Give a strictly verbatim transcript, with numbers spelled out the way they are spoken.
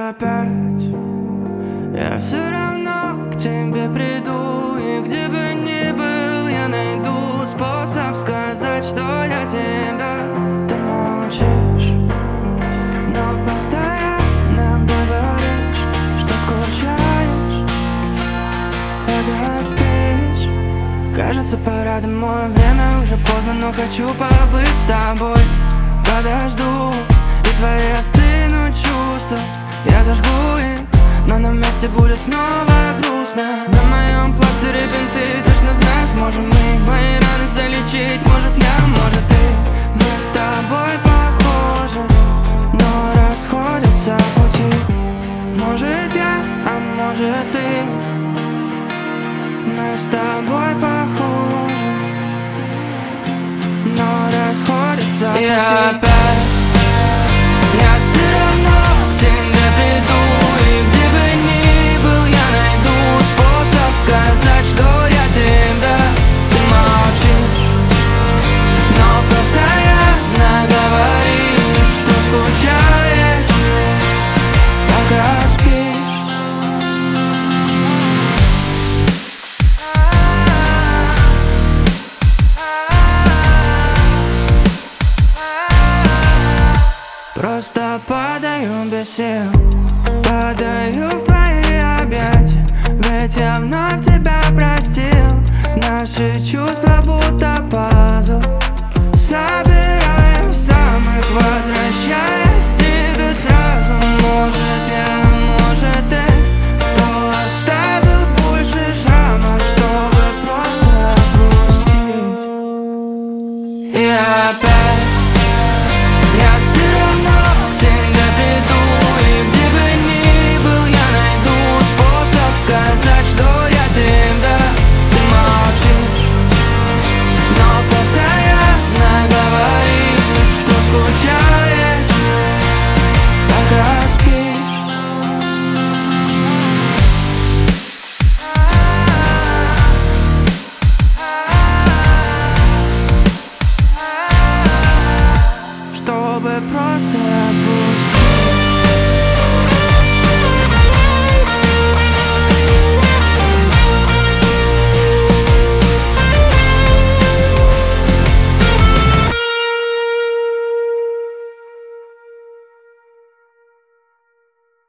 опять я все равно к тебе приду. И где бы ни был, я найду способ сказать, что я тебя. Ты молчишь, но постоянно говоришь, что скучаешь, когда спишь. Кажется, пора домой, время уже поздно, но хочу побыть с тобой. Подожду, и твои остынут чувства, я зажгу их, но на месте будет снова грустно. На моем пластыре бинты, точно знаю, сможем мы мои раны залечить. Может я, может ты, мы с тобой похожи, но расходятся пути. Может я, а может ты, мы с тобой похожи, но расходятся пути. И опять я все равно к тебе приду. И где бы ни был, я найду способ сказать, что я тебя. Ты молчишь, но постоянно говоришь, что скучаешь, пока спишь. Просто падаю без сил, падаю в твои объятия, ведь я вновь тебя простил. Наши чувства будто пазл, собираю сам их, возвращаясь к тебе сразу. Может я, может ты, кто оставил больше шрамов, чтобы просто отпустить. И опять я все равно к тебе приду. И где бы ни был, я найду способ сказать, что я тебя. Ты молчишь, но постоянно говоришь, что скучаешь, пока спишь. Чтобы просто